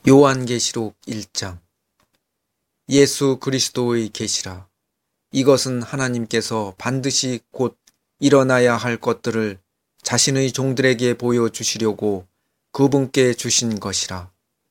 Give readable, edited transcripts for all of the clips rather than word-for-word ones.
요한계시록 1장. 예수 그리스도의 계시라. 이것은 하나님께서 반드시 곧 일어나야 할 것들을 자신의 종들에게 보여주시려고 그분께 주신 것이라.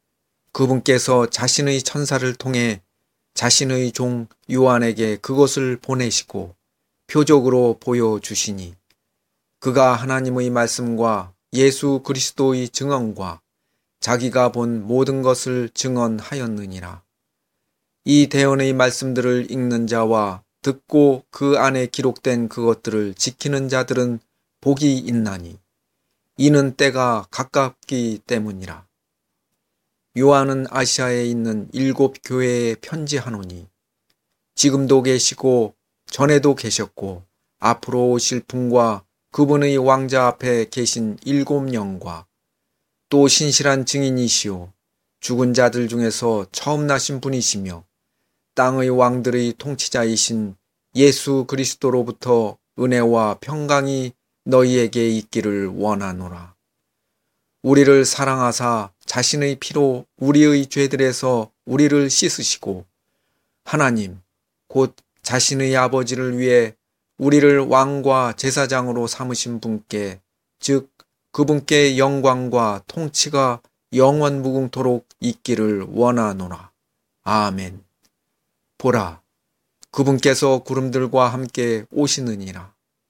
그분께서 자신의 천사를 통해 자신의 종 요한에게 그것을 보내시고 표적으로 보여주시니, 그가 하나님의 말씀과 예수 그리스도의 증언과 자기가 본 모든 것을 증언하였느니라. 이 대언의 말씀들을 읽는 자와 듣고 그 안에 기록된 그것들을 지키는 자들은 복이 있나니, 이는 때가 가깝기 때문이라. 요한은 아시아에 있는 7 교회에 편지하노니, 지금도 계시고 전에도 계셨고 앞으로 오실 분과 그분의 왕자 앞에 계신 7 영과 또 신실한 증인이시오 죽은 자들 중에서 처음 나신 분이시며 땅의 왕들의 통치자이신 예수 그리스도로부터 은혜와 평강이 너희에게 있기를 원하노라. 우리를 사랑하사 자신의 피로 우리의 죄들에서 우리를 씻으시고 하나님 곧 자신의 아버지를 위해 우리를 왕과 제사장으로 삼으신 분께, 즉 그분께 영광과 통치가 영원 무궁토록 있기를 원하노라. 아멘. 보라, 그분께서 구름들과 함께 오시느니라.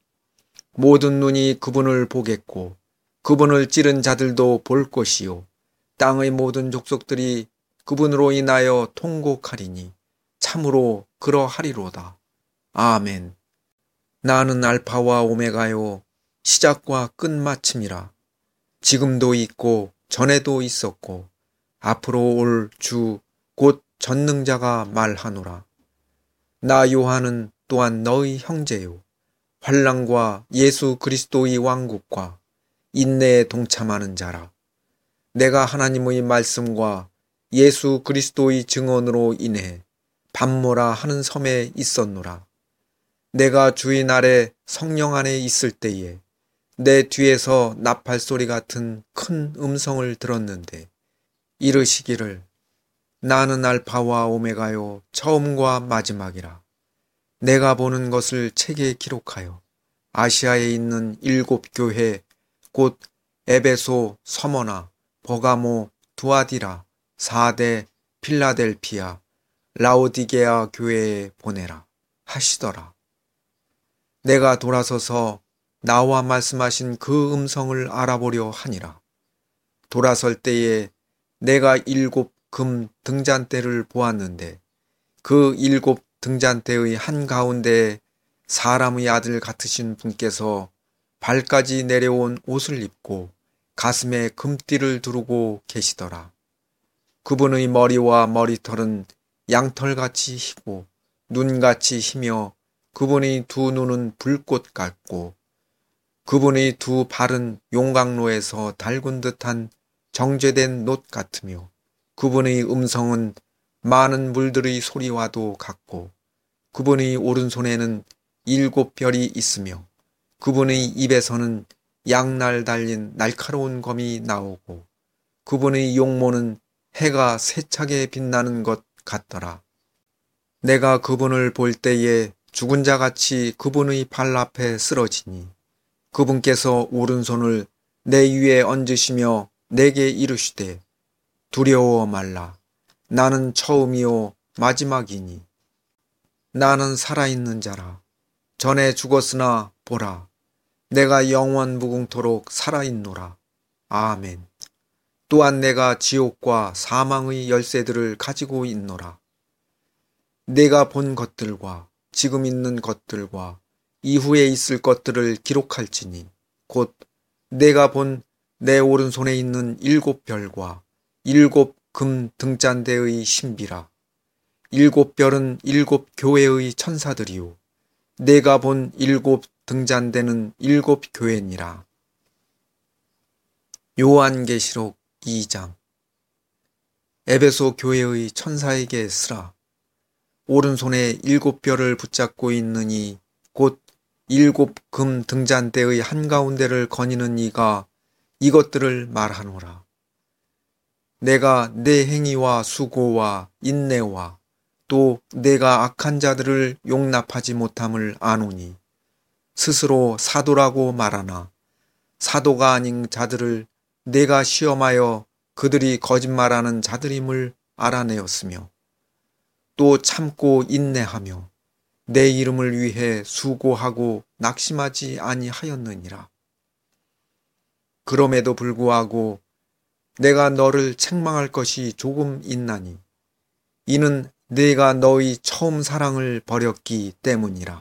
모든 눈이 그분을 보겠고 그분을 찌른 자들도 볼 것이요 땅의 모든 족속들이 그분으로 인하여 통곡하리니 참으로 그러하리로다. 아멘. 나는 알파와 오메가요 시작과 끝마침이라. 지금도 있고 전에도 있었고 앞으로 올 주 곧 전능자가 말하노라. 나 요한은 또한 너의 형제요 환난과 예수 그리스도의 왕국과 인내에 동참하는 자라. 내가 하나님의 말씀과 예수 그리스도의 증언으로 인해 밤모라 하는 섬에 있었노라. 내가 주의 날에 성령 안에 있을 때에 내 뒤에서 나팔 소리 같은 큰 음성을 들었는데 이르시기를, 나는 알파와 오메가요 처음과 마지막이라. 내가 보는 것을 책에 기록하여 아시아에 있는 7 교회 곧 에베소, 서머나, 버가모, 두아디라, 사데, 필라델피아, 라오디게아 교회에 보내라 하시더라. 내가 돌아서서 나와 말씀하신 그 음성을 알아보려 하니라. 돌아설 때에 내가 7 금 등잔대를 보았는데 그 7 등잔대의 한가운데에 사람의 아들 같으신 분께서 발까지 내려온 옷을 입고 가슴에 금띠를 두르고 계시더라. 그분의 머리와 머리털은 양털같이 희고 눈같이 희며 그분의 두 눈은 불꽃 같고 그분의 두 발은 용광로에서 달군 듯한 정제된 놋 같으며 그분의 음성은 많은 물들의 소리와도 같고 그분의 오른손에는 7 별이 있으며 그분의 입에서는 양날 달린 날카로운 검이 나오고 그분의 용모는 해가 세차게 빛나는 것 같더라. 내가 그분을 볼 때에 죽은 자같이 그분의 발 앞에 쓰러지니 그분께서 오른손을 내 위에 얹으시며 내게 이르시되, 두려워 말라. 나는 처음이요 마지막이니 나는 살아있는 자라. 전에 죽었으나 보라, 내가 영원 무궁토록 살아있노라. 아멘. 또한 내가 지옥과 사망의 열쇠들을 가지고 있노라. 내가 본 것들과 지금 있는 것들과 이후에 있을 것들을 기록할지니 곧 내가 본 내 오른손에 있는 7 별과 7 금 등잔대의 신비라. 7 별은 7 교회의 천사들이요 내가 본 7 등잔대는 7 교회니라. 요한계시록 2장. 에베소 교회의 천사에게 쓰라. 오른손에 7 별을 붙잡고 있는 이 곧 7 금 등잔대의 한가운데를 거니는 이가 이것들을 말하노라. 내가 내 행위와 수고와 인내와 또 내가 악한 자들을 용납하지 못함을 아노니 스스로 사도라고 말하나 사도가 아닌 자들을 내가 시험하여 그들이 거짓말하는 자들임을 알아내었으며 또 참고 인내하며 내 이름을 위해 수고하고 낙심하지 아니하였느니라. 그럼에도 불구하고 내가 너를 책망할 것이 조금 있나니 이는 내가 너의 처음 사랑을 버렸기 때문이라.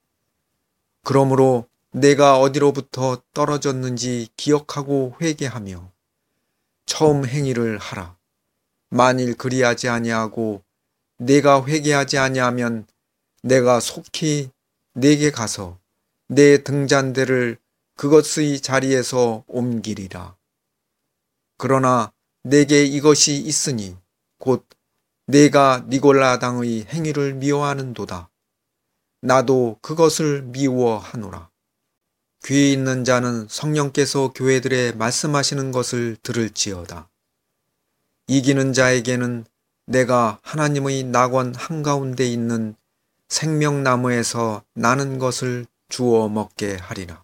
그러므로 내가 어디로부터 떨어졌는지 기억하고 회개하며 처음 행위를 하라. 만일 그리하지 아니하고 내가 회개하지 아니하면 내가 속히 내게 가서 내 등잔대를 그것의 자리에서 옮기리라. 그러나 내게 이것이 있으니 곧 내가 니골라당의 행위를 미워하는도다. 나도 그것을 미워하노라. 귀 있는 자는 성령께서 교회들에 말씀하시는 것을 들을지어다. 이기는 자에게는 내가 하나님의 낙원 한가운데 있는 생명나무에서 나는 것을 주어 먹게 하리라.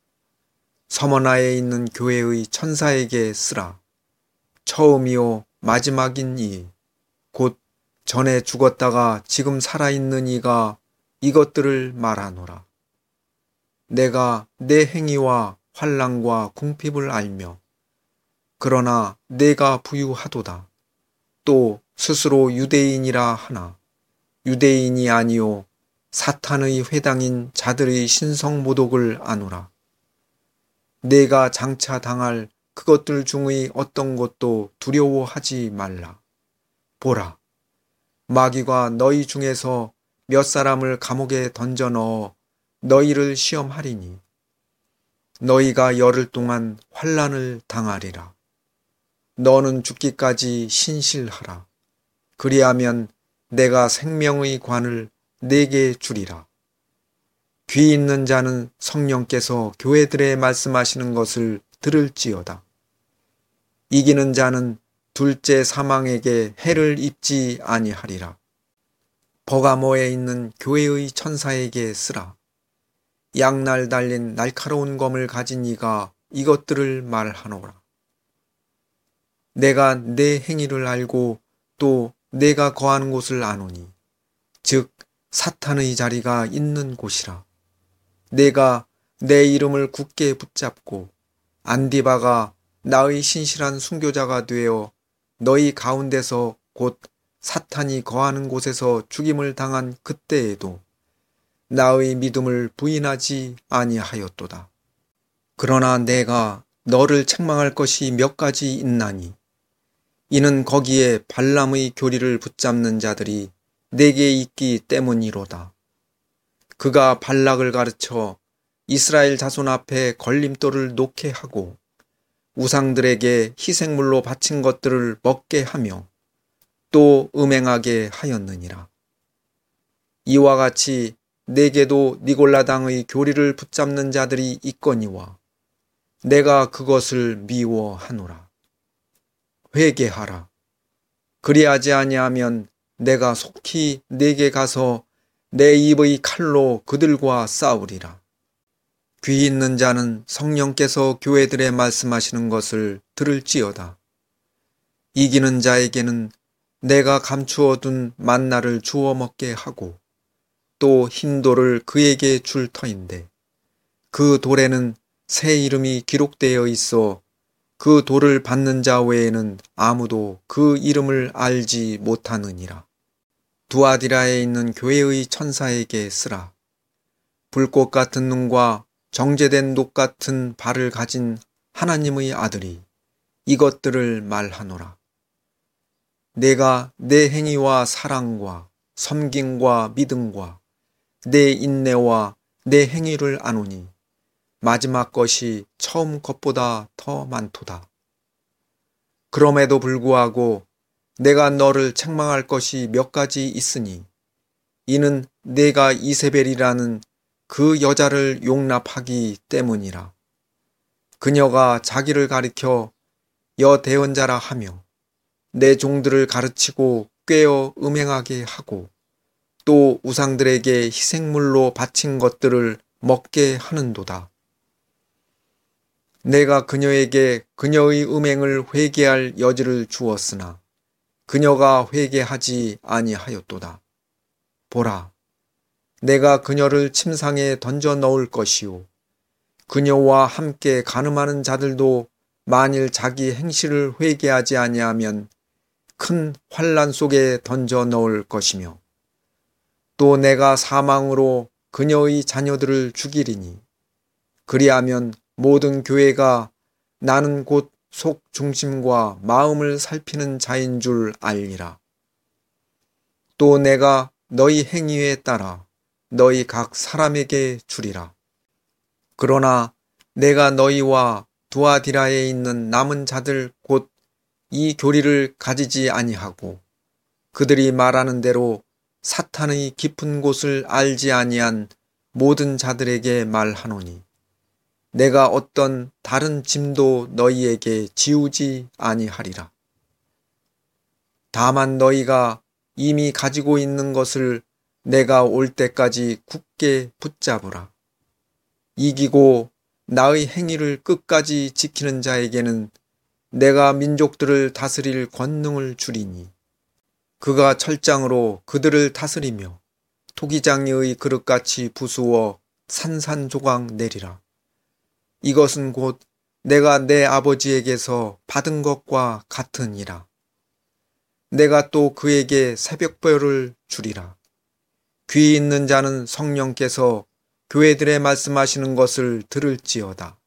서머나에 있는 교회의 천사에게 쓰라. 처음이요 마지막인 이, 곧 전에 죽었다가 지금 살아있는 이가 이것들을 말하노라. 내가 내 행위와 환난과 궁핍을 알며 그러나 내가 부유하도다. 또 스스로 유대인이라 하나 유대인이 아니요 사탄의 회당인 자들의 신성모독을 아노라. 내가 장차 당할 그것들 중의 어떤 것도 두려워하지 말라. 보라, 마귀가 너희 중에서 몇 사람을 감옥에 던져 넣어 너희를 시험하리니 너희가 열흘 동안 환난을 당하리라. 너는 죽기까지 신실하라. 그리하면 내가 생명의 관을 내게 주리라. 귀 있는 자는 성령께서 교회들에 말씀하시는 것을 들을지어다. 이기는 자는 둘째 사망에게 해를 입지 아니하리라. 버가모에 있는 교회의 천사에게 쓰라. 양날 달린 날카로운 검을 가진 이가 이것들을 말하노라. 내가 내 행위를 알고 또 내가 거하는 곳을 아노니 즉 사탄의 자리가 있는 곳이라. 내가 내 이름을 굳게 붙잡고 안디바가 나의 신실한 순교자가 되어 너희 가운데서 곧 사탄이 거하는 곳에서 죽임을 당한 그때에도 나의 믿음을 부인하지 아니하였도다. 그러나 내가 너를 책망할 것이 몇 가지 있나니 이는 거기에 발람의 교리를 붙잡는 자들이 내게 있기 때문이로다. 그가 발락을 가르쳐 이스라엘 자손 앞에 걸림돌을 놓게 하고 우상들에게 희생물로 바친 것들을 먹게 하며 또 음행하게 하였느니라. 이와 같이 내게도 니골라당의 교리를 붙잡는 자들이 있거니와 내가 그것을 미워하노라. 회개하라. 그리하지 아니하면 내가 속히 내게 가서 내 입의 칼로 그들과 싸우리라. 귀 있는 자는 성령께서 교회들에 말씀하시는 것을 들을지어다. 이기는 자에게는 내가 감추어둔 만나를 주워 먹게 하고 또 흰 돌을 그에게 줄 터인데 그 돌에는 새 이름이 기록되어 있어 그 돌을 받는 자 외에는 아무도 그 이름을 알지 못하느니라. 두아디라에 있는 교회의 천사에게 쓰라. 불꽃 같은 눈과 정제된 녹 같은 발을 가진 하나님의 아들이 이것들을 말하노라. 내가 내 행위와 사랑과 섬김과 믿음과 내 인내와 내 행위를 아노니 마지막 것이 처음 것보다 더 많도다. 그럼에도 불구하고 내가 너를 책망할 것이 몇 가지 있으니 이는 내가 이세벨이라는 그 여자를 용납하기 때문이라. 그녀가 자기를 가리켜 여대언자라 하며 내 종들을 가르치고 꾀어 음행하게 하고 또 우상들에게 희생물로 바친 것들을 먹게 하는도다. 내가 그녀에게 그녀의 음행을 회개할 여지를 주었으나 그녀가 회개하지 아니하였도다. 보라, 내가 그녀를 침상에 던져 넣을 것이요 그녀와 함께 간음하는 자들도 만일 자기 행실을 회개하지 아니하면 큰 환난 속에 던져 넣을 것이며 또 내가 사망으로 그녀의 자녀들을 죽이리니 그리하면 모든 교회가 나는 곧 속 중심과 마음을 살피는 자인 줄 알리라. 또 내가 너희 행위에 따라 너희 각 사람에게 주리라. 그러나 내가 너희와 두아디라에 있는 남은 자들 곧 이 교리를 가지지 아니하고 그들이 말하는 대로 사탄의 깊은 곳을 알지 아니한 모든 자들에게 말하노니 내가 어떤 다른 짐도 너희에게 지우지 아니하리라. 다만 너희가 이미 가지고 있는 것을 내가 올 때까지 굳게 붙잡으라. 이기고 나의 행위를 끝까지 지키는 자에게는 내가 민족들을 다스릴 권능을 주리니 그가 철장으로 그들을 다스리며 토기장이의 그릇같이 부수어 산산조각 내리라. 이것은 곧 내가 내 아버지에게서 받은 것과 같으니라. 내가 또 그에게 새벽별을 주리라. 귀 있는 자는 성령께서 교회들에 말씀하시는 것을 들을지어다.